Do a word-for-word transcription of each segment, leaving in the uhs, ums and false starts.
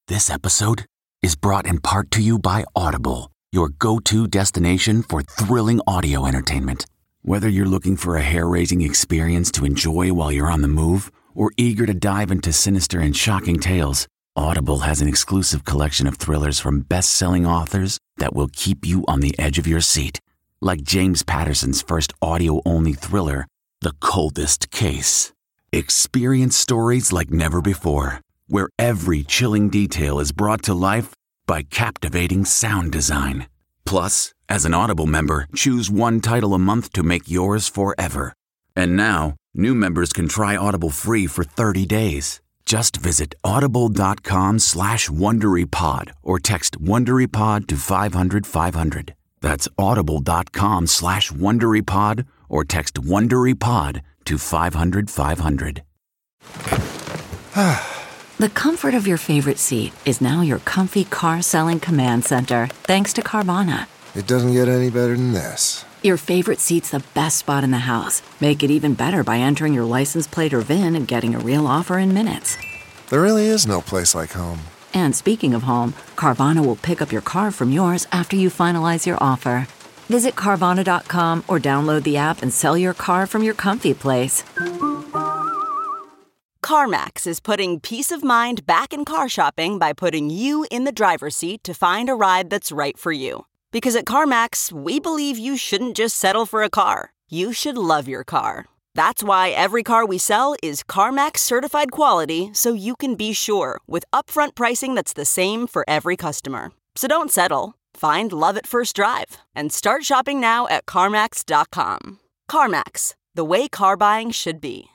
This episode is brought in part to you by Audible, your go-to destination for thrilling audio entertainment. Whether you're looking for a hair-raising experience to enjoy while you're on the move or eager to dive into sinister and shocking tales, Audible has an exclusive collection of thrillers from best-selling authors that will keep you on the edge of your seat. Like James Patterson's first audio-only thriller, The Coldest Case. Experience stories like never before, where every chilling detail is brought to life by captivating sound design. Plus, as an Audible member, choose one title a month to make yours forever. And now, new members can try Audible free for thirty days. Just visit audible.com slash WonderyPod or text WonderyPod to five hundred five hundred. That's audible.com slash WonderyPod or text WonderyPod to five hundred five hundred. The comfort of your favorite seat is now your comfy car-selling command center, thanks to Carvana. It doesn't get any better than this. Your favorite seat's the best spot in the house. Make it even better by entering your license plate or V I N and getting a real offer in minutes. There really is no place like home. And speaking of home, Carvana will pick up your car from yours after you finalize your offer. Visit Carvana dot com or download the app and sell your car from your comfy place. CarMax is putting peace of mind back in car shopping by putting you in the driver's seat to find a ride that's right for you. Because at CarMax, we believe you shouldn't just settle for a car. You should love your car. That's why every car we sell is CarMax certified quality, so you can be sure with upfront pricing that's the same for every customer. So don't settle. Find love at first drive and start shopping now at CarMax dot com. CarMax, the way car buying should be.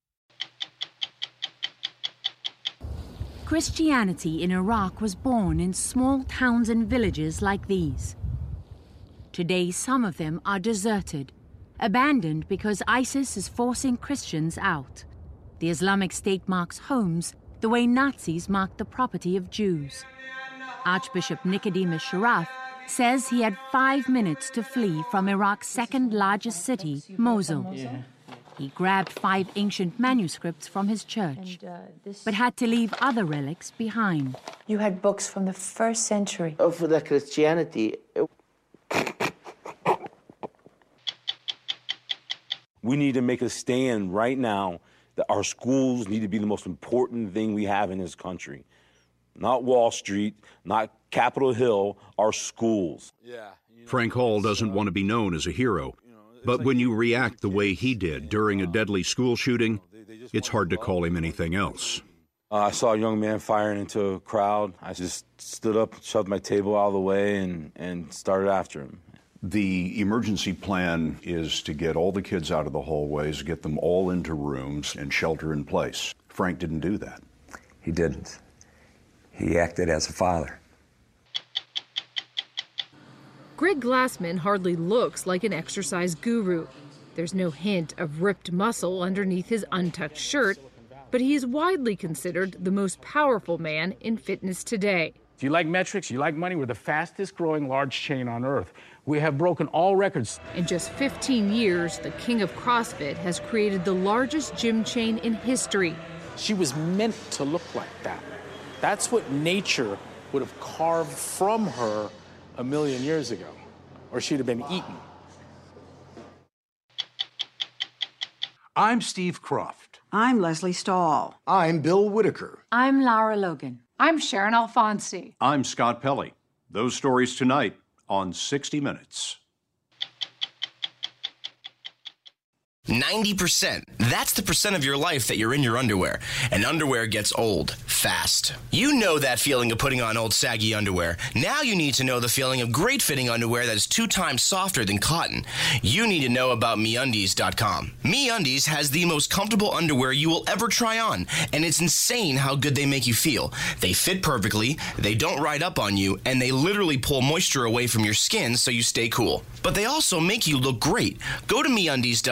Christianity in Iraq was born in small towns and villages like these. Today, some of them are deserted, abandoned because ISIS is forcing Christians out. The Islamic State marks homes the way Nazis marked the property of Jews. Archbishop Nicodemus Sharaf says he had five minutes to flee from Iraq's second largest city, Mosul. Yeah. He grabbed five ancient manuscripts from his church, and, uh, this... but had to leave other relics behind. You had books from the first century. Oh, for the Christianity. We need to make a stand right now that our schools need to be the most important thing we have in this country. Not Wall Street, not Capitol Hill, our schools. Yeah, you know, Frank Hall doesn't want to be known as a hero. But when you react the way he did during a deadly school shooting, it's hard to call him anything else. Uh, I saw a young man firing into a crowd. I just stood up, shoved my table out of the way, and, and started after him. The emergency plan is to get all the kids out of the hallways, get them all into rooms, and shelter in place. Frank didn't do that. He didn't. He acted as a father. Greg Glassman hardly looks like an exercise guru. There's no hint of ripped muscle underneath his untucked shirt, but he is widely considered the most powerful man in fitness today. If you like metrics, you like money, we're the fastest growing large chain on earth. We have broken all records. In just fifteen years, the king of CrossFit has created the largest gym chain in history. She was meant to look like that. That's what nature would have carved from her a million years ago, or she'd have been eaten. I'm Steve Croft. I'm Leslie Stahl. I'm Bill Whitaker. I'm Lara Logan. I'm Sharon Alfonsi. I'm Scott Pelley. Those stories tonight on sixty minutes. ninety percent. That's the percent of your life that you're in your underwear. And underwear gets old fast. You know that feeling of putting on old saggy underwear. Now you need to know the feeling of great fitting underwear that is two times softer than cotton. You need to know about Me Undies dot com. MeUndies has the most comfortable underwear you will ever try on. And it's insane how good they make you feel. They fit perfectly, they don't ride up on you, and they literally pull moisture away from your skin so you stay cool. But they also make you look great. Go to Me Undies dot com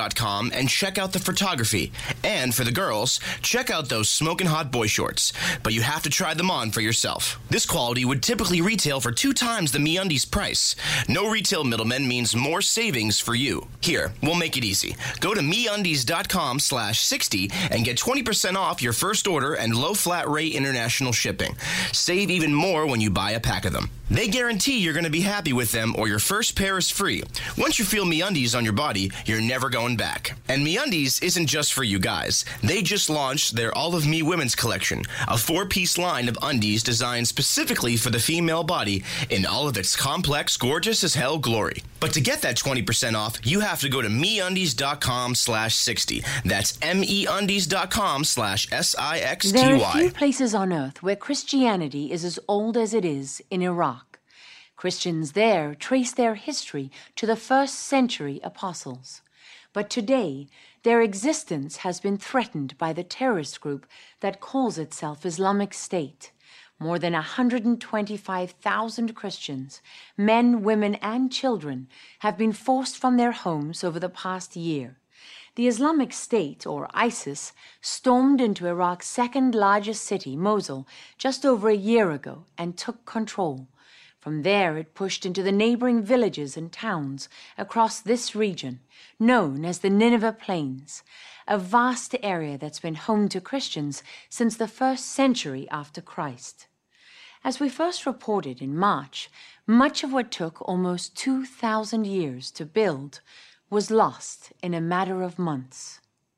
com and check out the photography. And for the girls, check out those smoking hot boy shorts. But you have to try them on for yourself. This quality would typically retail for two times the MeUndies price. No retail middlemen means more savings for you. Here, we'll make it easy. Go to MeUndies.com slash 60 and get twenty percent off your first order and low flat rate international shipping. Save even more when you buy a pack of them. They guarantee you're going to be happy with them or your first pair is free. Once you feel MeUndies on your body, you're never going back. And MeUndies isn't just for you guys. They just launched their All of Me Women's Collection, a four-piece line of undies designed specifically for the female body in all of its complex, gorgeous as hell glory. But to get that twenty percent off, you have to go to MeUndies.com slash 60. That's MEUndies.com slash S I X T Y. There are few places on earth where Christianity is as old as it is in Iraq. Christians there trace their history to the first century apostles. But today, their existence has been threatened by the terrorist group that calls itself Islamic State. More than one hundred twenty-five thousand Christians, men, women, and children, have been forced from their homes over the past year. The Islamic State, or ISIS, stormed into Iraq's second largest city, Mosul, just over a year ago and took control. From there, it pushed into the neighboring villages and towns across this region, known as the Nineveh Plains, a vast area that's been home to Christians since the first century after Christ. As we first reported in March, much of what took almost two thousand years to build was lost in a matter of months.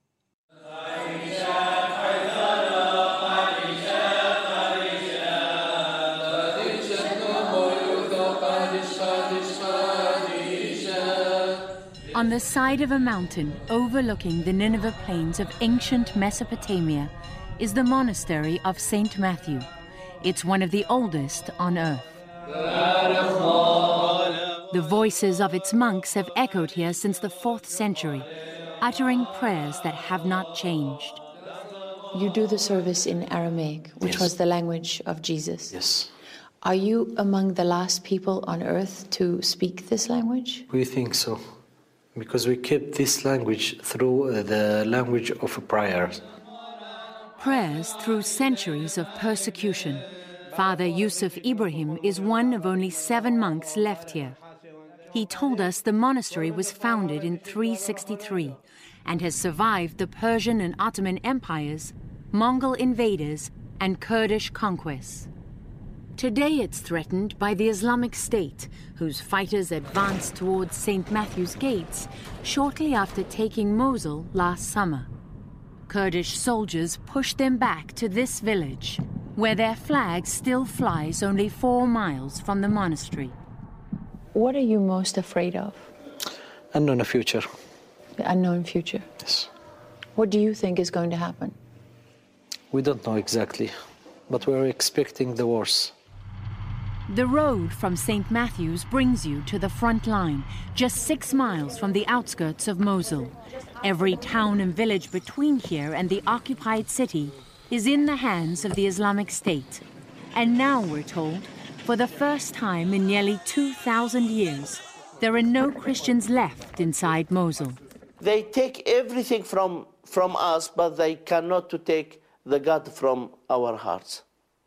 On the side of a mountain overlooking the Nineveh Plains of ancient Mesopotamia is the monastery of Saint Matthew. It's one of the oldest on earth. The voices of its monks have echoed here since the fourth century, uttering prayers that have not changed. You do the service in Aramaic, which Yes. was the language of Jesus. Yes. Are you among the last people on earth to speak this language? We think so, because we kept this language through uh, the language of prayers. Prayers through centuries of persecution. Father Yusuf Ibrahim is one of only seven monks left here. He told us the monastery was founded in three sixty-three and has survived the Persian and Ottoman empires, Mongol invaders, and Kurdish conquests. Today it's threatened by the Islamic State, whose fighters advanced towards Saint Matthew's gates shortly after taking Mosul last summer. Kurdish soldiers pushed them back to this village, where their flag still flies only four miles from the monastery. What are you most afraid of? Unknown future. The unknown future? Yes. What do you think is going to happen? We don't know exactly, but we're expecting the worst. The road from Saint Matthew's brings you to the front line, just six miles from the outskirts of Mosul. Every town and village between here and the occupied city is in the hands of the Islamic State. And now, we're told, for the first time in nearly two thousand years, there are no Christians left inside Mosul. They take everything from, from us, but they cannot to take the God from our hearts.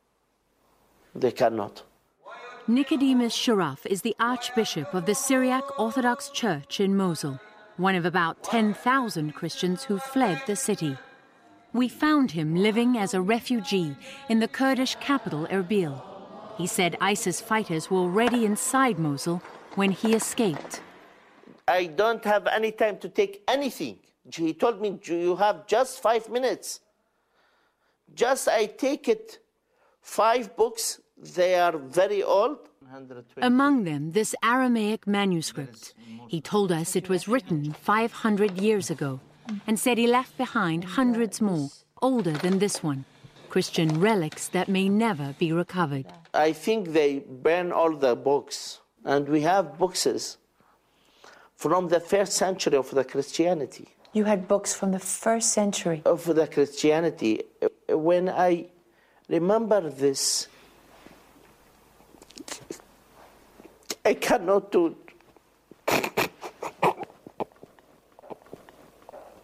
They cannot. Nicodemus Sharaf is the Archbishop of the Syriac Orthodox Church in Mosul, one of about ten thousand Christians who fled the city. We found him living as a refugee in the Kurdish capital Erbil. He said ISIS fighters were already inside Mosul when he escaped. I don't have any time to take anything. He told me, you have just five minutes. Just I take it, five books, they are very old. Among them, this Aramaic manuscript. He told us it was written five hundred years ago and said he left behind hundreds more, older than this one, Christian relics that may never be recovered. I think they burn all the books, and we have boxes from the first century of the Christianity. You had books from the first century of the Christianity. When I remember this, I cannot do it.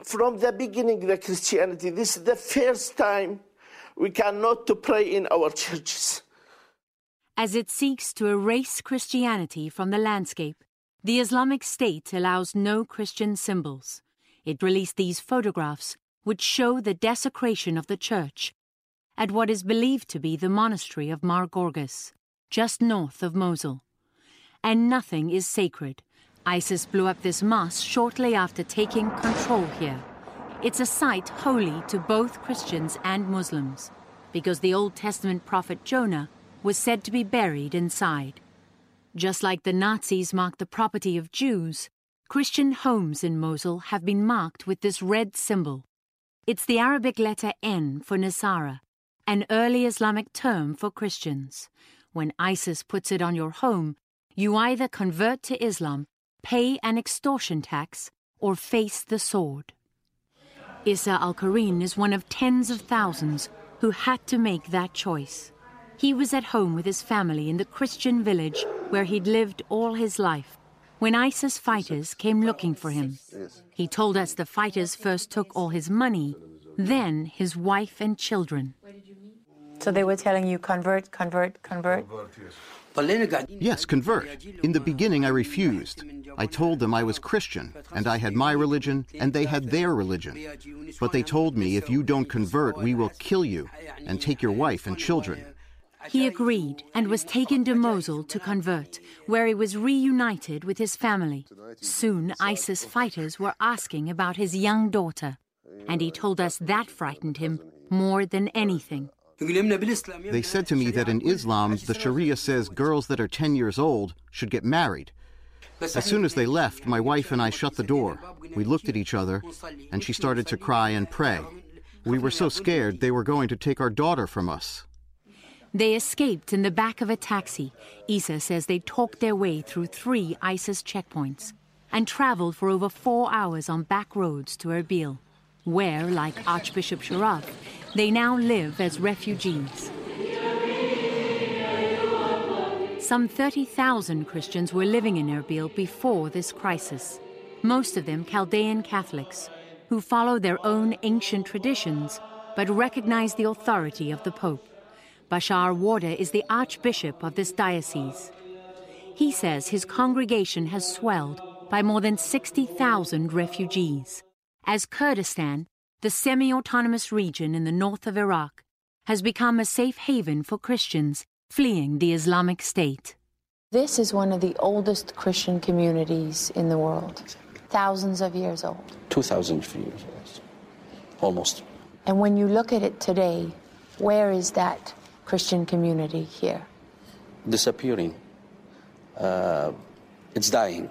from the beginning, the Christianity, this is the first time we cannot to pray in our churches. As it seeks to erase Christianity from the landscape, the Islamic State allows no Christian symbols. It released these photographs, which show the desecration of the church at what is believed to be the monastery of Mar Gorgas, just north of Mosul. And nothing is sacred. ISIS blew up this mosque shortly after taking control here. It's a site holy to both Christians and Muslims, because the Old Testament prophet Jonah was said to be buried inside. Just like the Nazis marked the property of Jews, Christian homes in Mosul have been marked with this red symbol. It's the Arabic letter N for Nasara, an early Islamic term for Christians. When ISIS puts it on your home, you either convert to Islam, pay an extortion tax, or face the sword. Issa al-Kareen is one of tens of thousands who had to make that choice. He was at home with his family in the Christian village where he'd lived all his life when ISIS fighters came looking for him. He told us the fighters first took all his money, then his wife and children. So they were telling you, convert, convert, convert? Yes, convert. In the beginning, I refused. I told them I was Christian, and I had my religion, and they had their religion. But they told me, if you don't convert, we will kill you and take your wife and children. He agreed and was taken to Mosul to convert, where he was reunited with his family. Soon, ISIS fighters were asking about his young daughter, and he told us that frightened him more than anything. They said to me that in Islam, the Sharia says girls that are ten years old should get married. As soon as they left, my wife and I shut the door. We looked at each other, and she started to cry and pray. We were so scared they were going to take our daughter from us. They escaped in the back of a taxi. Issa says they talked their way through three ISIS checkpoints and traveled for over four hours on back roads to Erbil, where, like Archbishop Sharaf, they now live as refugees. Some thirty thousand Christians were living in Erbil before this crisis, most of them Chaldean Catholics, who follow their own ancient traditions but recognize the authority of the Pope. Bashar Warda is the Archbishop of this diocese. He says his congregation has swelled by more than sixty thousand refugees, as Kurdistan, the semi-autonomous region in the north of Iraq, has become a safe haven for Christians fleeing the Islamic State. This is one of the oldest Christian communities in the world, thousands of years old. Two thousand years, almost. And when you look at it today, where is that Christian community here? Disappearing. Uh, it's dying.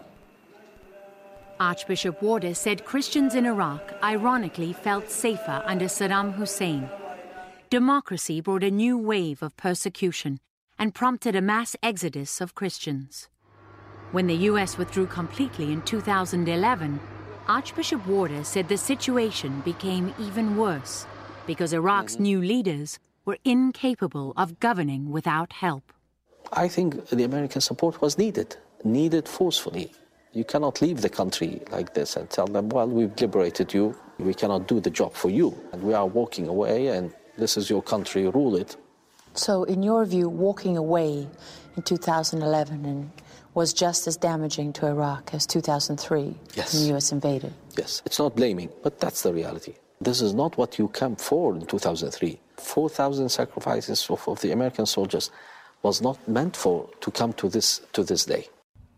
Archbishop Warda said Christians in Iraq ironically felt safer under Saddam Hussein. Democracy brought a new wave of persecution and prompted a mass exodus of Christians. When the U S withdrew completely in two thousand eleven, Archbishop Warda said the situation became even worse because Iraq's new leaders were incapable of governing without help. I think the American support was needed, needed forcefully. You cannot leave the country like this and tell them, well, we've liberated you, we cannot do the job for you, and we are walking away, and this is your country, rule it. So in your view, walking away in two thousand eleven and was just as damaging to Iraq as two thousand three yes. when the U S invaded? Yes, it's not blaming, but that's the reality. This is not what you camped for in two thousand three. four thousand sacrifices of, of the American soldiers was not meant for to come to this to this day.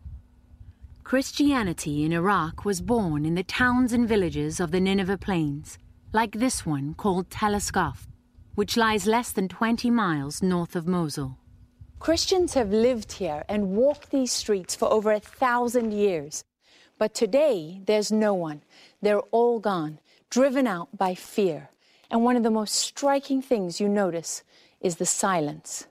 Christianity in Iraq was born in the towns and villages of the Nineveh Plains, like this one called Tel Asqaf, which lies less than twenty miles north of Mosul. Christians have lived here and walked these streets for over a thousand years. But today, there's no one. They're all gone, driven out by fear. And one of the most striking things you notice is the silence.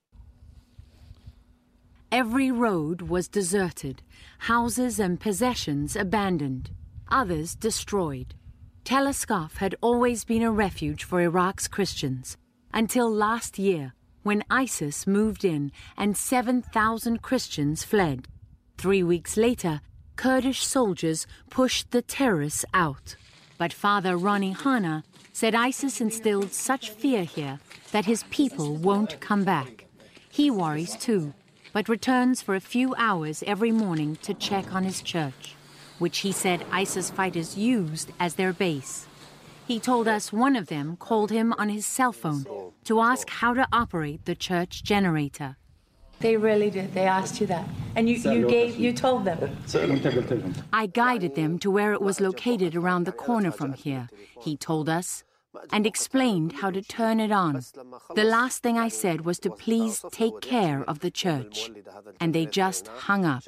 Every road was deserted, houses and possessions abandoned, others destroyed. Tel Asqaf had always been a refuge for Iraq's Christians, until last year, when ISIS moved in and seven thousand Christians fled. Three weeks later, Kurdish soldiers pushed the terrorists out. But Father Ronnie Hanna said ISIS instilled such fear here that his people won't come back. He worries too, but returns for a few hours every morning to check on his church, which he said ISIS fighters used as their base. He told us one of them called him on his cell phone to ask how to operate the church generator. They really did. They asked you that. And you, you gave, you told them. I guided them to where it was located around the corner from here, he told us, and explained how to turn it on. The last thing I said was to please take care of the church. And they just hung up.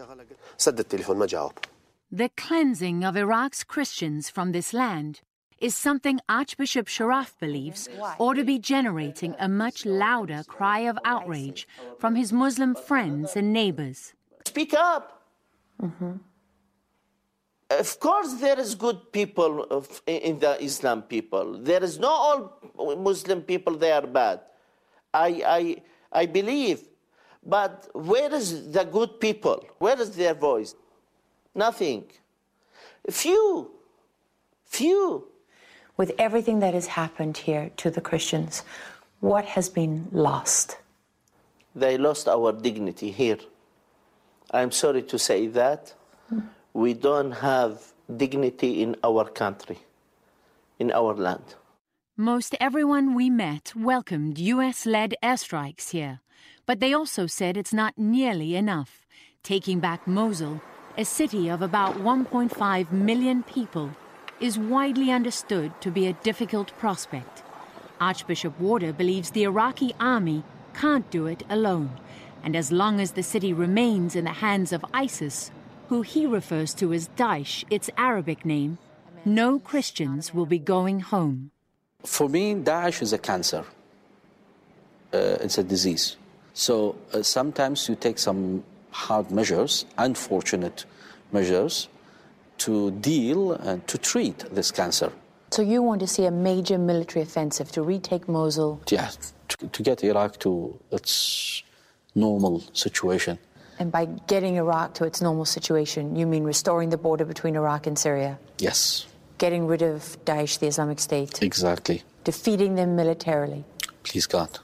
The cleansing of Iraq's Christians from this land is something Archbishop Sharaf believes ought to be generating a much louder cry of outrage from his Muslim friends and neighbors. Speak up. Mm-hmm. Of course there is good people of, in the Islam people. There is not all Muslim people, they are bad. I, I, I believe. But where is the good people? Where is their voice? Nothing. Few. Few. With everything that has happened here to the Christians, what has been lost? They lost our dignity here. I'm sorry to say that. Mm. We don't have dignity in our country, in our land. Most everyone we met welcomed U S-led airstrikes here, but they also said it's not nearly enough. Taking back Mosul, a city of about one point five million people, is widely understood to be a difficult prospect. Archbishop Warder believes the Iraqi army can't do it alone, and as long as the city remains in the hands of ISIS, who he refers to as Daesh, its Arabic name, no Christians will be going home. For me, Daesh is a cancer. Uh, it's a disease. So uh, sometimes you take some hard measures, unfortunate measures, to deal and to treat this cancer. So you want to see a major military offensive to retake Mosul? Yeah, to, to get Iraq to its normal situation. And by getting Iraq to its normal situation, you mean restoring the border between Iraq and Syria? Yes. Getting rid of Daesh, the Islamic State? Exactly. Defeating them militarily? Please God.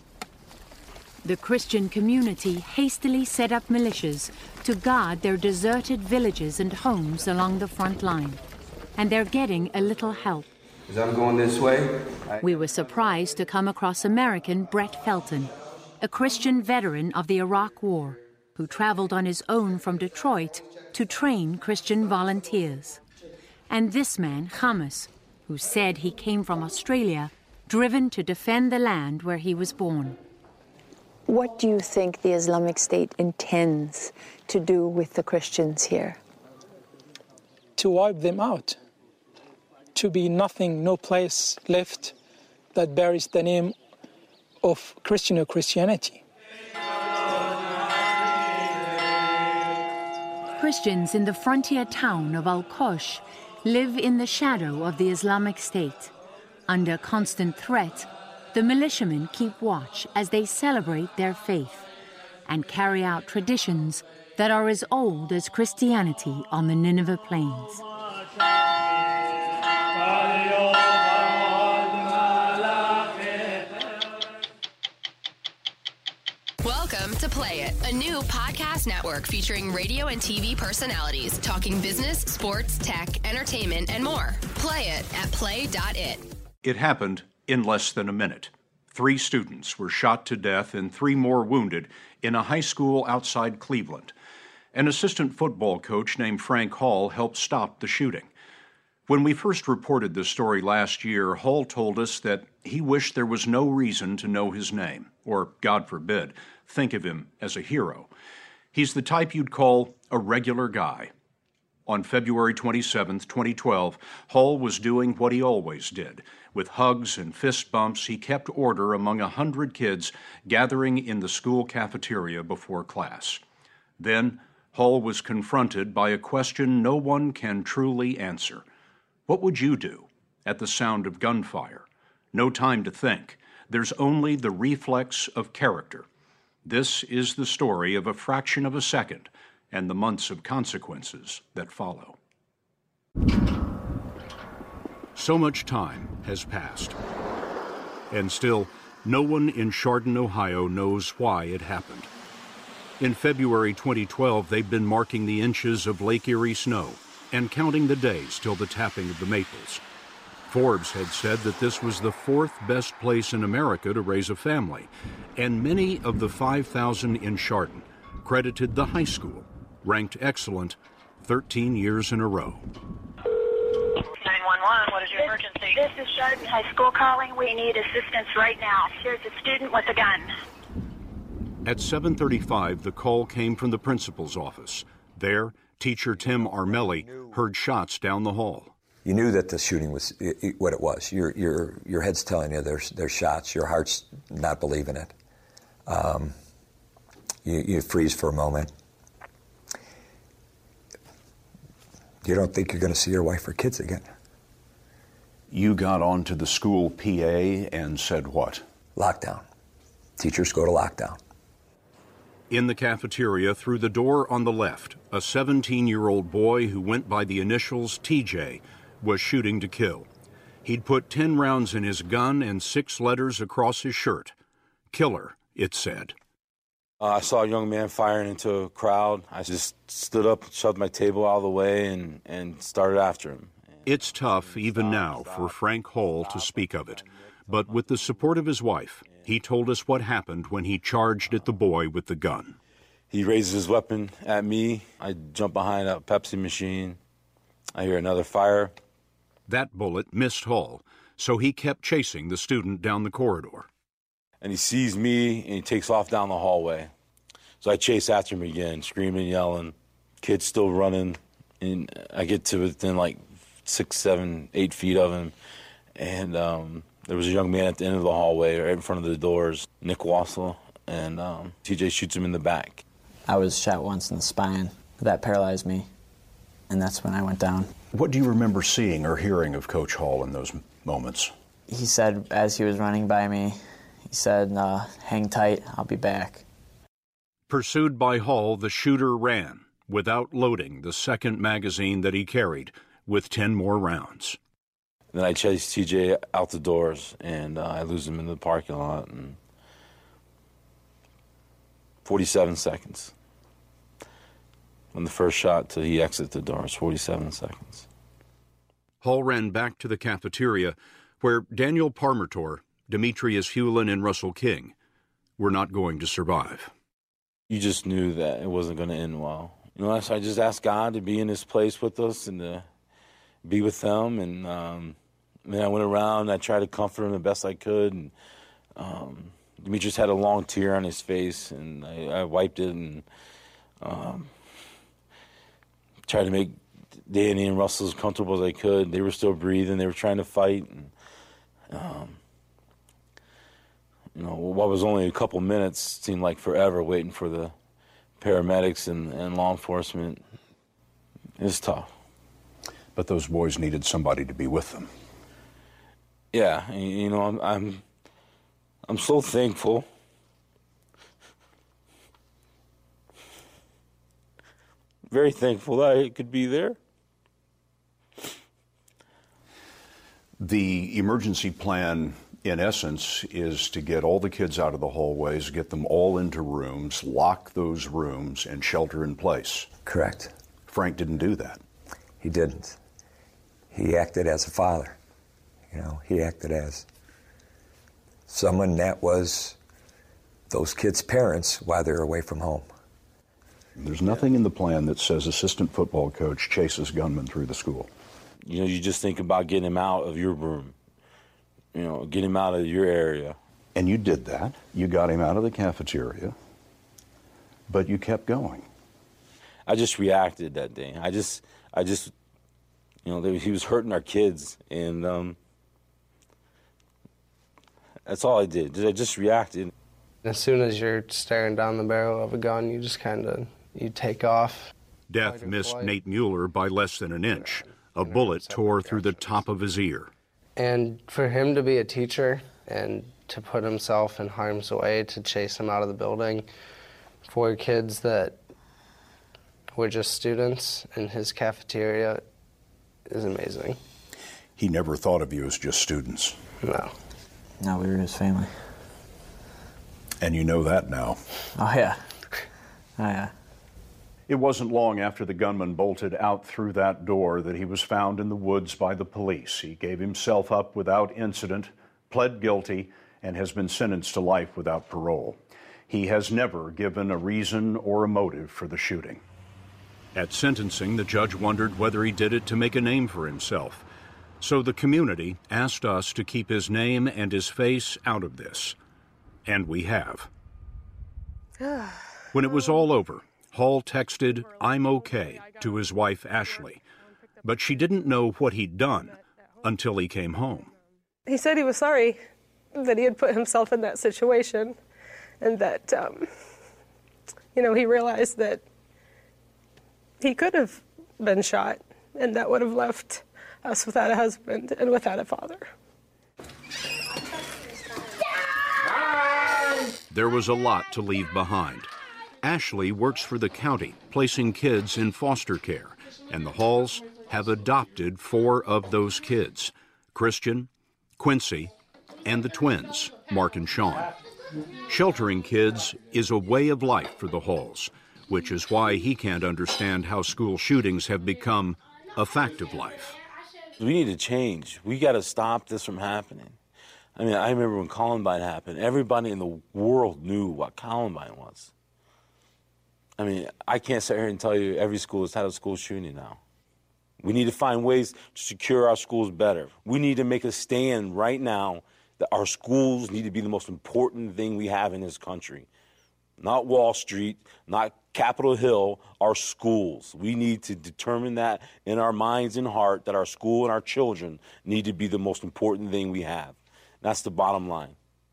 The Christian community hastily set up militias to guard their deserted villages and homes along the front line. And they're getting a little help. As I'm going this way, I... We were surprised to come across American Brett Felton, a Christian veteran of the Iraq War, who traveled on his own from Detroit to train Christian volunteers. And this man, Hamas, who said he came from Australia, driven to defend the land where he was born. What do you think the Islamic State intends to do with the Christians here? To wipe them out. To be nothing, no place left that bears the name of Christian or Christianity. Christians in the frontier town of Al-Qosh live in the shadow of the Islamic State. Under constant threat, the militiamen keep watch as they celebrate their faith and carry out traditions that are as old as Christianity on the Nineveh Plains. Welcome to Play It, a new podcast network featuring radio and T V personalities talking business, sports, tech, entertainment, and more. Play it at play dot it. It happened in less than a minute. Three students were shot to death and three more wounded in a high school outside Cleveland. An assistant football coach named Frank Hall helped stop the shooting. When we first reported this story last year, Hall told us that he wished there was no reason to know his name, or, God forbid, think of him as a hero. He's the type you'd call a regular guy. On February twenty-seventh, twenty twelve, Hall was doing what he always did. With hugs and fist bumps, he kept order among a hundred kids gathering in the school cafeteria before class. Then, Hall was confronted by a question no one can truly answer. What would you do at the sound of gunfire? No time to think. There's only the reflex of character. This is the story of a fraction of a second and the months of consequences that follow. So much time has passed. And still, no one in Chardon, Ohio knows why it happened. In February twenty twelve, they'd been marking the inches of Lake Erie snow and counting the days till the tapping of the maples. Forbes had said that this was the fourth best place in America to raise a family, and many of the five thousand in Chardon credited the high school, ranked excellent thirteen years in a row. nine one one, what is your emergency? This is Chardon High School calling. We need assistance right now. Here's a student with a gun. At seven thirty-five, the call came from the principal's office. There, teacher Tim Armelli heard shots down the hall. You knew that the shooting was what it was. Your your your head's telling you there's there's shots. Your heart's not believing it. Um, you, you freeze for a moment. You don't think you're going to see your wife or kids again. You got onto the school P A and said what? Lockdown. Teachers go to lockdown. In the cafeteria, through the door on the left, a seventeen-year-old boy who went by the initials T J was shooting to kill. He'd put ten rounds in his gun and six letters across his shirt. Killer, it said. Uh, I saw a young man firing into a crowd. I just stood up, shoved my table out of the way, and, and started after him. It's tough, even now, for Frank Hall to speak of it. But with the support of his wife, he told us what happened when he charged at the boy with the gun. He raises his weapon at me. I jump behind a Pepsi machine. I hear another fire. That bullet missed Hall, so he kept chasing the student down the corridor. And he sees me, and he takes off down the hallway. So I chase after him again, screaming, yelling. Kid's still running, and I get to within like six, seven, eight feet of him. And um, there was a young man at the end of the hallway, right in front of the doors, Nick Wassel, and um, T J shoots him in the back. I was shot once in the spine. That paralyzed me, and that's when I went down. What do you remember seeing or hearing of Coach Hall in those moments? He said, as he was running by me, he said, uh, hang tight, I'll be back. Pursued by Hall, the shooter ran, without loading the second magazine that he carried, with ten more rounds. Then I chase T J out the doors, and uh, I lose him in the parking lot. And forty-seven seconds. From the first shot till he exits the door, it's forty-seven seconds. Hall ran back to the cafeteria, where Daniel Parmertor, Demetrius Hewlin, and Russell King were not going to survive. You just knew that it wasn't going to end well. You know, so I just asked God to be in this place with us and to be with them. And um, then I went around and I tried to comfort him the best I could. And um, Demetrius had a long tear on his face, and I, I wiped it and um, tried to make Danny and Russell as comfortable as I could. They were still breathing. They were trying to fight. And, um, you know, what was only a couple minutes seemed like forever waiting for the paramedics and, and law enforcement. It was tough. But those boys needed somebody to be with them. Yeah, you know, I'm, I'm, I'm so thankful. Very thankful that I could be there. The emergency plan, in essence, is to get all the kids out of the hallways, get them all into rooms, lock those rooms, and shelter in place. Correct. Frank didn't do that. He didn't. He acted as a father. You know, he acted as someone that was those kids' parents while they were away from home. There's nothing in the plan that says assistant football coach chases gunmen through the school. You know, you just think about getting him out of your room. You know, get him out of your area. And you did that. You got him out of the cafeteria, but you kept going. I just reacted that day. I just, I just, you know, they, he was hurting our kids, and um, that's all I did. I just reacted. As soon as you're staring down the barrel of a gun, you just kind of, you take off. Death missed Nate Mueller by less than an inch. A bullet tore through the top of his ear. And for him to be a teacher and to put himself in harm's way to chase him out of the building for kids that were just students in his cafeteria is amazing. he never thought of you as just students. No. No, we were his family. And you know that now. Oh, yeah. Oh, yeah. It wasn't long after the gunman bolted out through that door that he was found in the woods by the police. He gave himself up without incident, pled guilty, and has been sentenced to life without parole. He has never given a reason or a motive for the shooting. At sentencing, the judge wondered whether he did it to make a name for himself. So the community asked us to keep his name and his face out of this. And we have. When it was all over, Hall texted, "I'm okay," to his wife, Ashley. But she didn't know what he'd done until he came home. He said he was sorry that he had put himself in that situation, and that, um, you know, he realized that he could have been shot, and that would have left us without a husband and without a father. There was a lot to leave behind. Ashley works for the county, placing kids in foster care, and the Halls have adopted four of those kids: Christian, Quincy, and the twins, Mark and Sean. Sheltering kids is a way of life for the Halls, which is why he can't understand how school shootings have become a fact of life. We need to change. We got to stop this from happening. I mean, I remember when Columbine happened, everybody in the world knew what Columbine was. I mean, I can't sit here and tell you every school has had a school shooting now. We need to find ways to secure our schools better. We need to make a stand right now that our schools need to be the most important thing we have in this country. Not Wall Street, not Capitol Hill, our schools. We need to determine that in our minds and heart that our school and our children need to be the most important thing we have. That's the bottom line.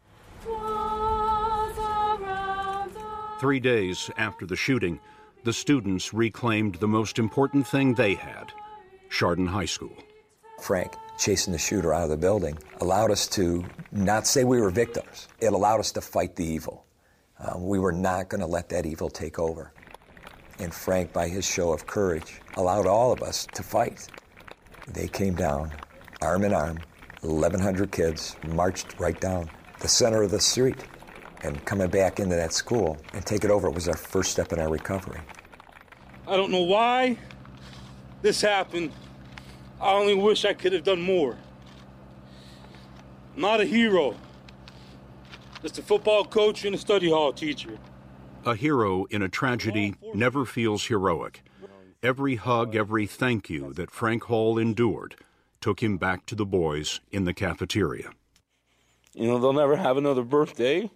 Three days after the shooting, the students reclaimed the most important thing they had, Chardon High School. Frank chasing the shooter out of the building allowed us to not say we were victims. It allowed us to fight the evil. Uh, we were not going to let that evil take over. And Frank, by his show of courage, allowed all of us to fight. They came down, arm in arm, eleven hundred kids, marched right down the center of the street. And coming back into that school and take it over was our first step in our recovery. I don't know why this happened. I only wish I could have done more. I'm not a hero. Just a football coach and a study hall teacher. A hero in a tragedy never feels heroic. Every hug, every thank you that Frank Hall endured took him back to the boys in the cafeteria. You know, they'll never have another birthday.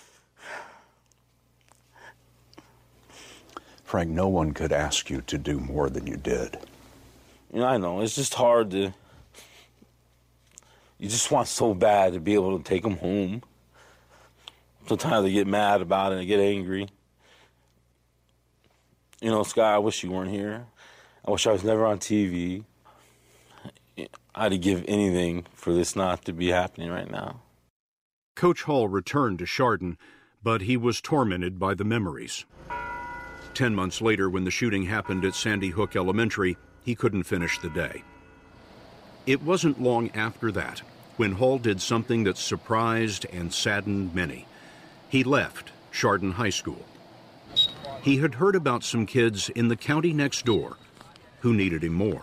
Frank, no one could ask you to do more than you did. You know, I know, it's just hard to... You just want so bad to be able to take them home. Sometimes I get mad about it, I get angry. You know, Sky, I wish you weren't here. I wish I was never on T V. I'd give anything for this not to be happening right now. Coach Hall returned to Chardon, but he was tormented by the memories. Ten months later, when the shooting happened at Sandy Hook Elementary, he couldn't finish the day. It wasn't long after that when Hall did something that surprised and saddened many. He left Chardon High School. He had heard about some kids in the county next door who needed him more.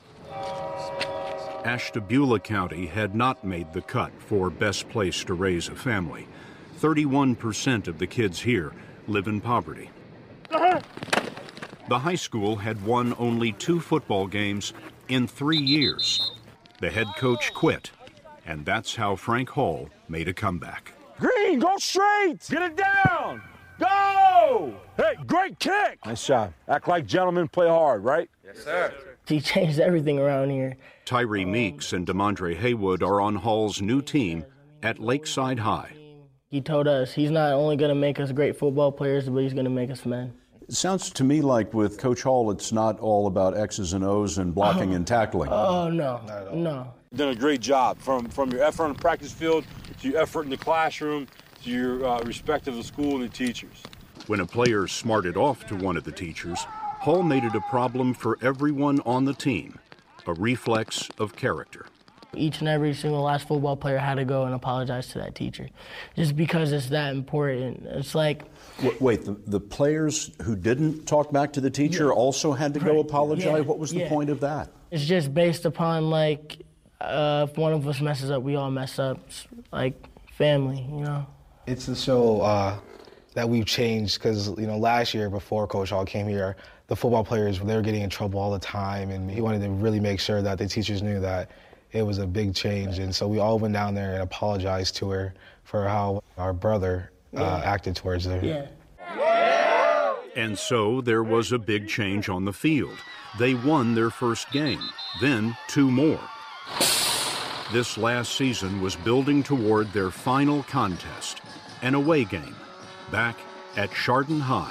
Ashtabula County had not made the cut for best place to raise a family. thirty-one percent of the kids here live in poverty. The high school had won only two football games in three years. The head coach quit, and that's how Frank Hall made a comeback. Green, go straight! Get it down! Go! Hey, great kick! Nice job. Act like gentlemen, play hard, right? Yes, sir. He changed everything around here. Tyree Meeks and DeMondre Haywood are on Hall's new team at Lakeside High. He told us he's not only going to make us great football players, but he's going to make us men. It sounds to me like with Coach Hall, it's not all about X's and O's and blocking oh, and tackling. Oh, no, no. You've done a great job, from, from your effort on the practice field to your effort in the classroom to your uh, respect of the school and the teachers. When a player smarted off to one of the teachers, Hall made it a problem for everyone on the team, a reflex of character. Each and every single last football player had to go and apologize to that teacher, just because it's that important. It's like... Wait, wait the, the players who didn't talk back to the teacher yeah. also had to right. go apologize? Yeah. What was the yeah. point of that? It's just based upon, like, uh, if one of us messes up, we all mess up. It's like family, you know? It's to show uh, that we've changed, because, you know, last year before Coach Hall came here, the football players, they were getting in trouble all the time, and he wanted to really make sure that the teachers knew that it was a big change. And so we all went down there and apologized to her for how our brother uh, yeah. acted towards her. Yeah. And so there was a big change on the field. They won their first game, then two more. This last season was building toward their final contest, an away game, back at Chardon High.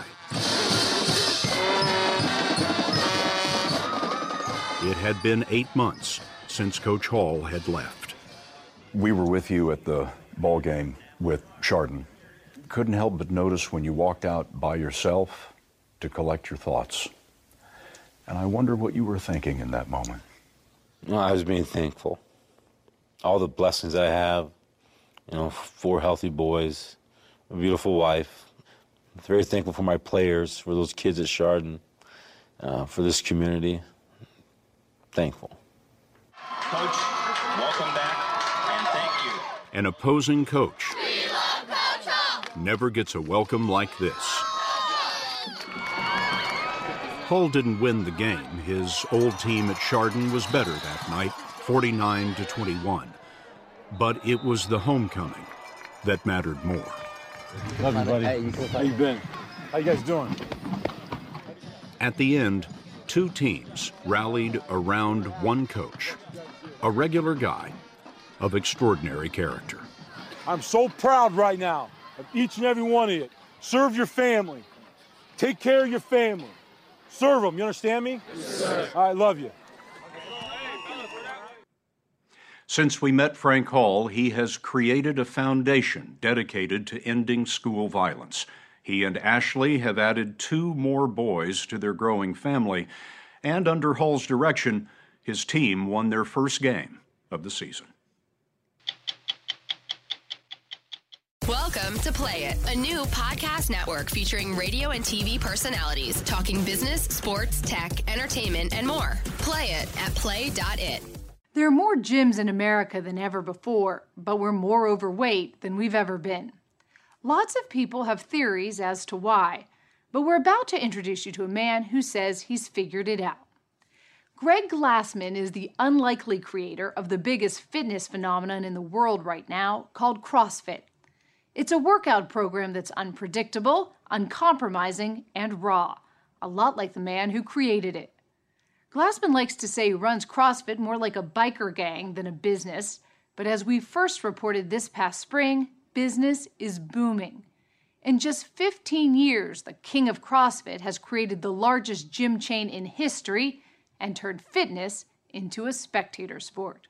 It had been eight months since Coach Hall had left. We were with you at the ball game with Chardon. Couldn't help but notice when you walked out by yourself to collect your thoughts. And I wonder what you were thinking in that moment. Well, I was being thankful. All the blessings I have, you know, four healthy boys, a beautiful wife. I'm very thankful for my players, for those kids at Chardon, uh, for this community. Thankful. Coach, welcome back, and thank you. An opposing coach We love Coach Hall. Never gets a welcome like this. Hall didn't win the game. His old team at Chardon was better that night, forty-nine to twenty-one. But it was the homecoming that mattered more. Love you, buddy. How you been? How you guys doing? At the end, two teams rallied around one coach, a regular guy of extraordinary character. I'm so proud right now of each and every one of you. Serve your family. Take care of your family. Serve them, you understand me? Yes, sir. I love you. Since we met Frank Hall, he has created a foundation dedicated to ending school violence. He and Ashley have added two more boys to their growing family, and under Hall's direction, his team won their first game of the season. Welcome to Play It, a new podcast network featuring radio and T V personalities talking business, sports, tech, entertainment, and more. Play it at play dot it. There are more gyms in America than ever before, but we're more overweight than we've ever been. Lots of people have theories as to why, but we're about to introduce you to a man who says he's figured it out. Greg Glassman is the unlikely creator of the biggest fitness phenomenon in the world right now, called CrossFit. It's a workout program that's unpredictable, uncompromising, and raw, a lot like the man who created it. Glassman likes to say he runs CrossFit more like a biker gang than a business, but as we first reported this past spring, business is booming. In just fifteen years, the king of CrossFit has created the largest gym chain in history and turned fitness into a spectator sport.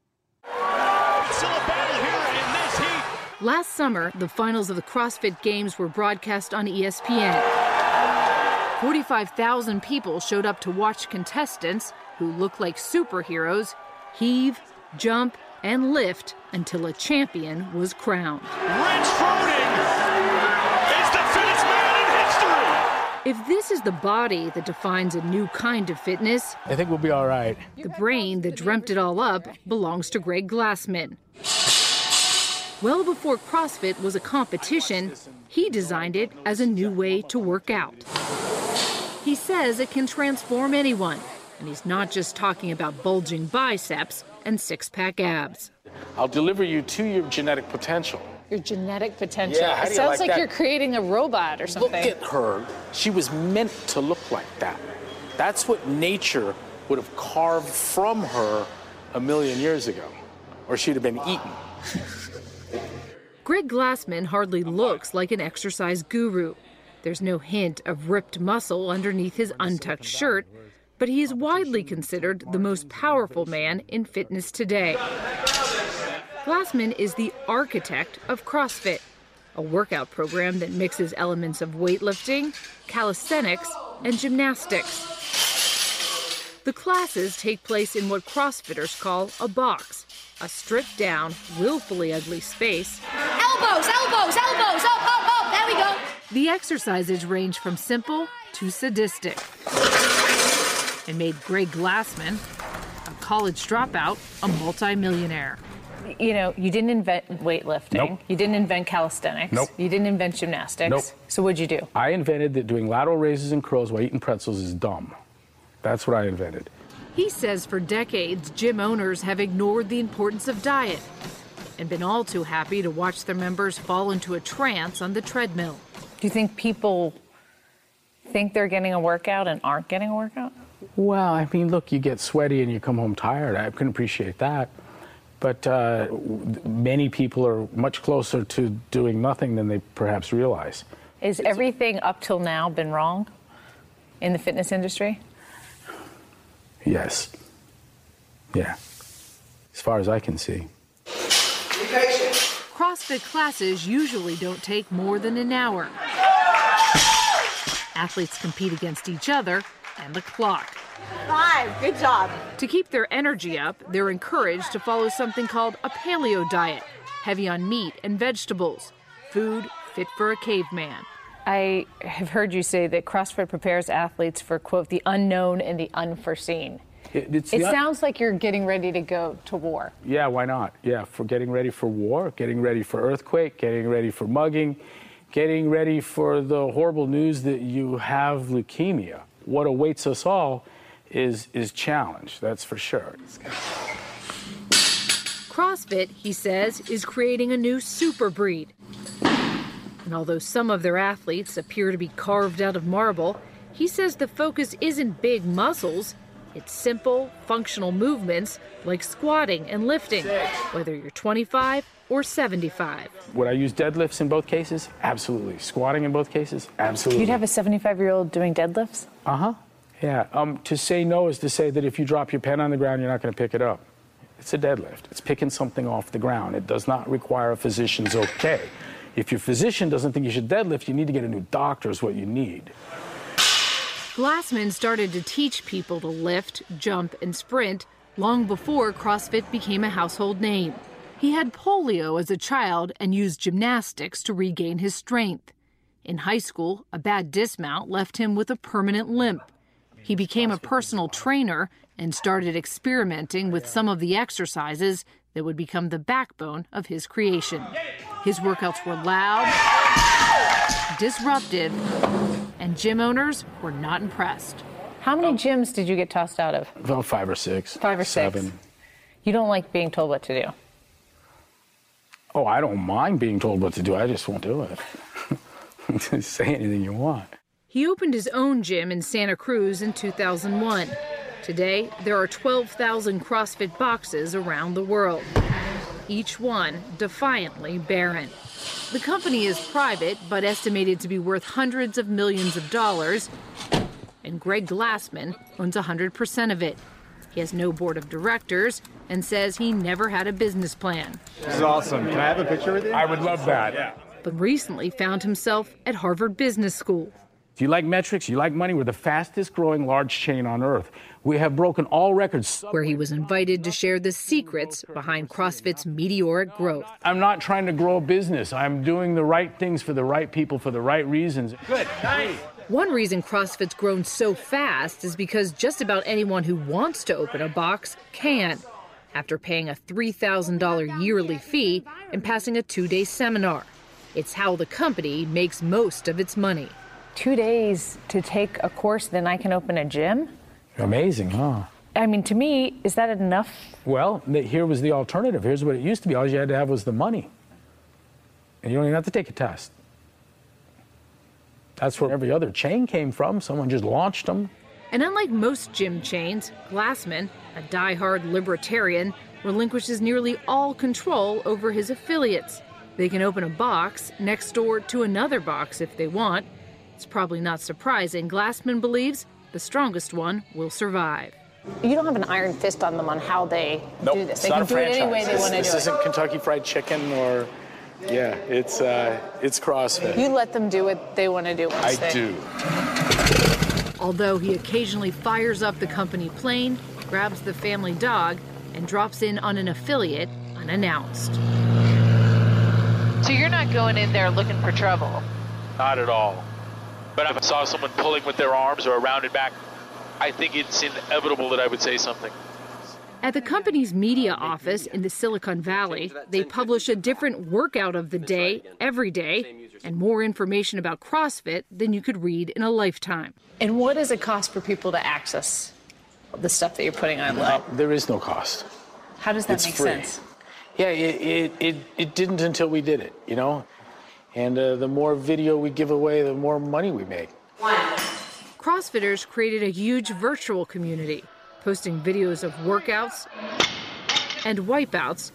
It's still a battle here in this heat. Last summer, the finals of the CrossFit Games were broadcast on E S P N. forty-five thousand people showed up to watch contestants, who look like superheroes, heave, jump, and lift until a champion was crowned. Rich Froning is the fittest man in history! If this is the body that defines a new kind of fitness, I think we'll be all right. The brain that dreamt it all up belongs to Greg Glassman. Well before CrossFit was a competition, he designed it as a new way to work out. He says it can transform anyone, and he's not just talking about bulging biceps and six-pack abs. I'll deliver you to your genetic potential. Your genetic potential? Yeah, how it do you sounds like like that? you're creating a robot or something. Look at her. She was meant to look like that. That's what nature would have carved from her a million years ago, or she'd have been eaten. Greg Glassman hardly looks like an exercise guru. There's no hint of ripped muscle underneath his untucked shirt, but he is widely considered the most powerful man in fitness today. Glassman is the architect of CrossFit, a workout program that mixes elements of weightlifting, calisthenics, and gymnastics. The classes take place in what CrossFitters call a box, a stripped down, willfully ugly space. Elbows, elbows, elbows, up, up, up, there we go. The exercises range from simple to sadistic. And made Greg Glassman, a college dropout, a multimillionaire. You know, you didn't invent weightlifting. Nope. You didn't invent calisthenics. Nope. You didn't invent gymnastics. Nope. So what'd you do? I invented that doing lateral raises and curls while eating pretzels is dumb. That's what I invented. He says for decades, gym owners have ignored the importance of diet and been all too happy to watch their members fall into a trance on the treadmill. Do you think people think they're getting a workout and aren't getting a workout? Well, I mean, look, you get sweaty and you come home tired. I can appreciate that. But uh, many people are much closer to doing nothing than they perhaps realize. Is everything up till now been wrong in the fitness industry? Yes. Yeah. As far as I can see. CrossFit classes usually don't take more than an hour. Athletes compete against each other and the clock. Five, good job. To keep their energy up, they're encouraged to follow something called a paleo diet, heavy on meat and vegetables, food fit for a caveman. I have heard you say that CrossFit prepares athletes for, quote, the unknown and the unforeseen. It, it's It the un- sounds like you're getting ready to go to war. Yeah, why not? Yeah, for getting ready for war, getting ready for earthquake, getting ready for mugging, getting ready for the horrible news that you have leukemia. What awaits us all is is challenge, that's for sure. CrossFit, he says, is creating a new super breed. And although some of their athletes appear to be carved out of marble, he says the focus isn't big muscles, it's simple, functional movements like squatting and lifting, whether you're twenty-five or seventy-five. Would I use deadlifts in both cases? Absolutely. Squatting in both cases? Absolutely. You'd have a seventy-five-year-old doing deadlifts? Uh-huh. Yeah. Um, to say no is to say that if you drop your pen on the ground, you're not going to pick it up. It's a deadlift. It's picking something off the ground. It does not require a physician's okay. If your physician doesn't think you should deadlift, you need to get a new doctor is what you need. Glassman started to teach people to lift, jump, and sprint long before CrossFit became a household name. He had polio as a child and used gymnastics to regain his strength. In high school, a bad dismount left him with a permanent limp. He became a personal trainer and started experimenting with some of the exercises that would become the backbone of his creation. His workouts were loud, disruptive, and gym owners were not impressed. How many gyms did you get tossed out of? About five or six. Five or seven. six. You don't like being told what to do? Oh, I don't mind being told what to do. I just won't do it. Just say anything you want. He opened his own gym in Santa Cruz in two thousand one. Today, there are twelve thousand CrossFit boxes around the world, each one defiantly barren. The company is private, but estimated to be worth hundreds of millions of dollars, and Greg Glassman owns one hundred percent of it. He has no board of directors and says he never had a business plan. This is awesome. Can I have a picture with you? I would love that. Yeah. But recently found himself at Harvard Business School. Do you like metrics? You like money? We're the fastest growing large chain on earth. We have broken all records. Where he was invited to share the secrets behind CrossFit's meteoric growth. I'm not trying to grow a business. I'm doing the right things for the right people for the right reasons. Good. Nice. One reason CrossFit's grown so fast is because just about anyone who wants to open a box can, after paying a three thousand dollars yearly fee and passing a two-day seminar. It's how the company makes most of its money. Two days to take a course, then I can open a gym? Amazing, huh? I mean, to me, is that enough? Well, here was the alternative. Here's what it used to be. All you had to have was the money. And you don't even have to take a test. That's where every other chain came from. Someone just launched them. And unlike most gym chains, Glassman, a die-hard libertarian, relinquishes nearly all control over his affiliates. They can open a box next door to another box if they want. It's probably not surprising. Glassman believes the strongest one will survive. You don't have an iron fist on them on how they nope, do this. They can do franchise. It any way they want to do this it. This isn't Kentucky Fried Chicken or, yeah, it's uh, it's CrossFit. You let them do what they want to do. Once I they... do. Although he occasionally fires up the company plane, grabs the family dog, and drops in on an affiliate unannounced. So you're not going in there looking for trouble? Not at all. But if I saw someone pulling with their arms or a rounded back, I think it's inevitable that I would say something. At the company's media office in the Silicon Valley, they publish a different workout of the day every day and more information about CrossFit than you could read in a lifetime. And what does it cost for people to access the stuff that you're putting online? Uh, there is no cost. How does that It's make free. sense? Yeah, it, it, it, it didn't until we did it, you know? And uh, the more video we give away, the more money we make. CrossFitters created a huge virtual community, posting videos of workouts and wipeouts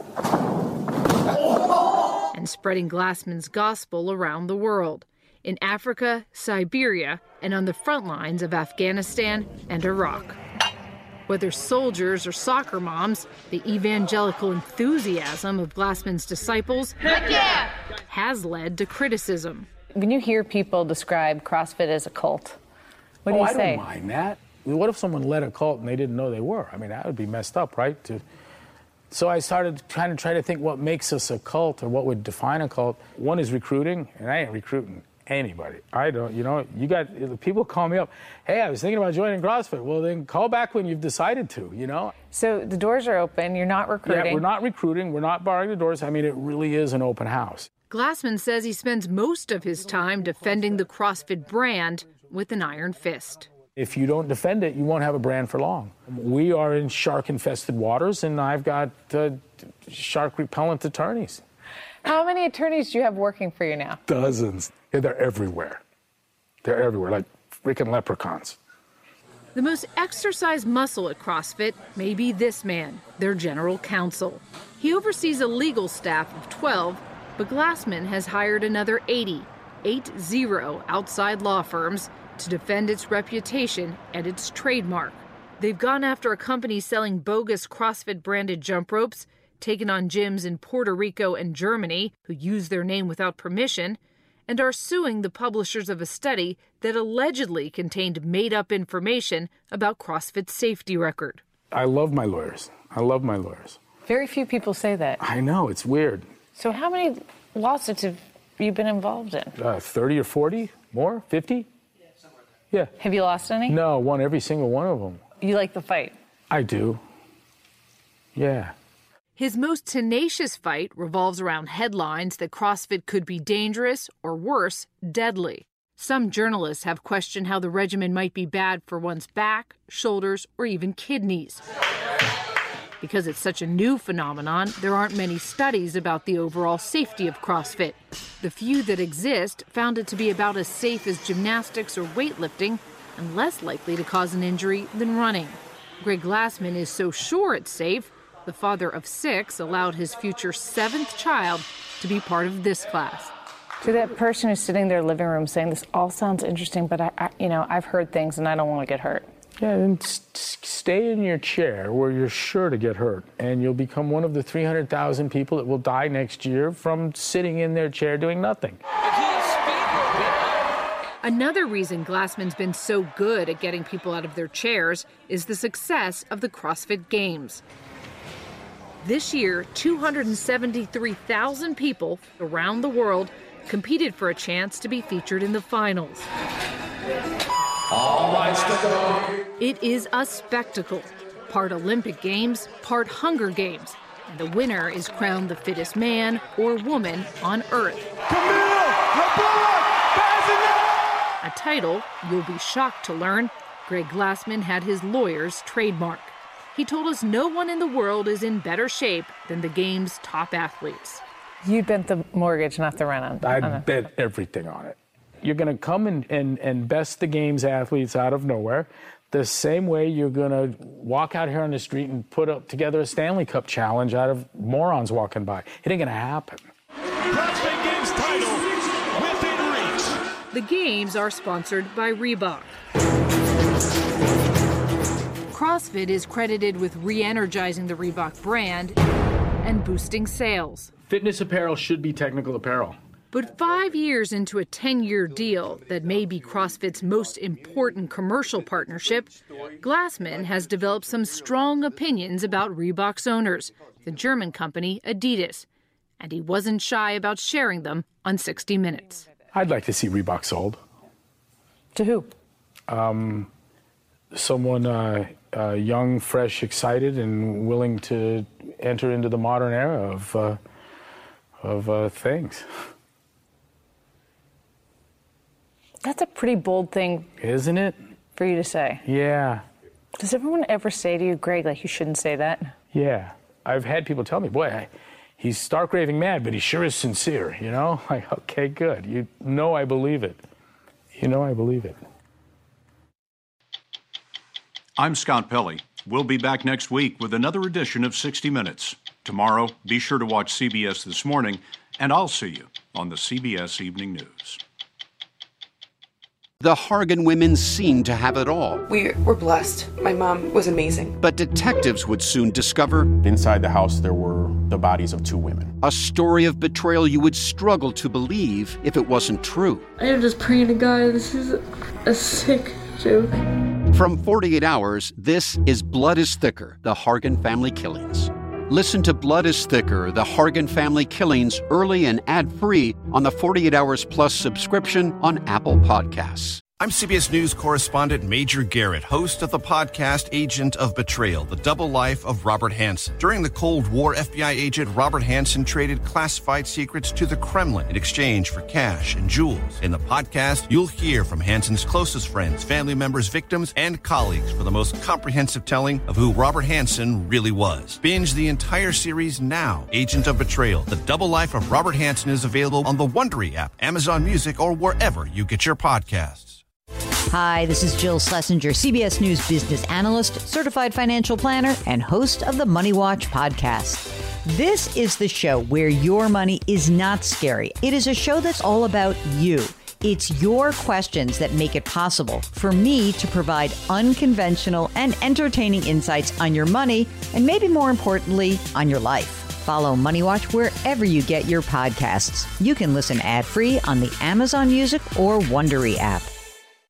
and spreading Glassman's gospel around the world, in Africa, Siberia, and on the front lines of Afghanistan and Iraq. Whether soldiers or soccer moms, the evangelical enthusiasm of Glassman's disciples yeah! has led to criticism. When you hear people describe CrossFit as a cult, what do oh, you I say? don't mind that. What if someone led a cult and they didn't know they were? I mean, that would be messed up, right? To, so I started trying to try to think what makes us a cult or what would define a cult. One is recruiting, and I ain't recruiting anybody. I don't, you know, you got, people call me up, hey, I was thinking about joining CrossFit. Well, then call back when you've decided to, you know? So the doors are open, you're not recruiting? Yeah, we're not recruiting, we're not barring the doors. I mean, it really is an open house. Glassman says he spends most of his time defending the CrossFit brand with an iron fist. If you don't defend it, you won't have a brand for long. We are in shark-infested waters, and I've got uh, shark-repellent attorneys. How many attorneys do you have working for you now? Dozens. Yeah, they're everywhere. They're everywhere, like freaking leprechauns. The most exercised muscle at CrossFit may be this man, their general counsel. He oversees a legal staff of twelve, but Glassman has hired another eighty, eight zero outside law firms to defend its reputation and its trademark. They've gone after a company selling bogus CrossFit-branded jump ropes, taken on gyms in Puerto Rico and Germany who use their name without permission, and are suing the publishers of a study that allegedly contained made-up information about CrossFit's safety record. I love my lawyers. I love my lawyers. Very few people say that. I know, it's weird. So how many lawsuits have you been involved in? Uh, thirty or forty? More? fifty? Yeah. Have you lost any? No, won every single one of them. You like the fight? I do. Yeah. His most tenacious fight revolves around headlines that CrossFit could be dangerous or worse, deadly. Some journalists have questioned how the regimen might be bad for one's back, shoulders, or even kidneys. Because it's such a new phenomenon, there aren't many studies about the overall safety of CrossFit. The few that exist found it to be about as safe as gymnastics or weightlifting and less likely to cause an injury than running. Greg Glassman is so sure it's safe, the father of six allowed his future seventh child to be part of this class. To that person who's sitting in their living room saying, this all sounds interesting, but I, I you know, I've heard things and I don't want to get hurt. Yeah, then stay in your chair where you're sure to get hurt, and you'll become one of the three hundred thousand people that will die next year from sitting in their chair doing nothing. Another reason Glassman's been so good at getting people out of their chairs is the success of the CrossFit Games. This year, two hundred seventy-three thousand people around the world competed for a chance to be featured in the finals. All rights to go. It is a spectacle, part Olympic Games, part Hunger Games, and the winner is crowned the fittest man or woman on Earth. A title you'll be shocked to learn Greg Glassman had his lawyers trademark. He told us no one in the world is in better shape than the game's top athletes. You bent the mortgage, not the rent on. I on bet everything on it. You're going to come and, and, and best the game's athletes out of nowhere, the same way you're going to walk out here on the street and put up together a Stanley Cup challenge out of morons walking by. It ain't going to happen. CrossFit Games title within reach. The games are sponsored by Reebok. CrossFit is credited with re-energizing the Reebok brand and boosting sales. Fitness apparel should be technical apparel. But five years into a ten-year deal that may be CrossFit's most important commercial partnership, Glassman has developed some strong opinions about Reebok's owners, the German company Adidas, and he wasn't shy about sharing them on sixty minutes. I'd like to see Reebok sold. To who? Um, someone uh, uh, young, fresh, excited, and willing to enter into the modern era of, uh, of uh, things. That's a pretty bold thing. Isn't it? For you to say. Yeah. Does everyone ever say to you, Greg, like, you shouldn't say that? Yeah. I've had people tell me, boy, I, he's stark raving mad, but he sure is sincere, you know? Like, okay, good. You know I believe it. You know I believe it. I'm Scott Pelley. We'll be back next week with another edition of sixty minutes. Tomorrow, be sure to watch C B S This Morning, and I'll see you on the C B S Evening News. The Hargan women seemed to have it all. We were blessed. My mom was amazing. But detectives would soon discover... Inside the house, there were the bodies of two women. A story of betrayal you would struggle to believe if it wasn't true. I am just praying to God, this is a sick joke. From forty-eight hours, this is Blood is Thicker, the Hargan Family Killings. Listen to Blood is Thicker, the Hargan Family Killings early and ad-free on the forty-eight hours Plus subscription on Apple Podcasts. I'm C B S News correspondent Major Garrett, host of the podcast Agent of Betrayal, the double life of Robert Hanssen. During the Cold War, F B I agent Robert Hanssen traded classified secrets to the Kremlin in exchange for cash and jewels. In the podcast, you'll hear from Hanssen's closest friends, family members, victims, and colleagues for the most comprehensive telling of who Robert Hanssen really was. Binge the entire series now. Agent of Betrayal, the double life of Robert Hanssen is available on the Wondery app, Amazon Music, or wherever you get your podcasts. Hi, this is Jill Schlesinger, C B S News business analyst, certified financial planner, and host of the Money Watch podcast. This is the show where your money is not scary. It is a show that's all about you. It's your questions that make it possible for me to provide unconventional and entertaining insights on your money, and maybe more importantly, on your life. Follow Money Watch wherever you get your podcasts. You can listen ad-free on the Amazon Music or Wondery app.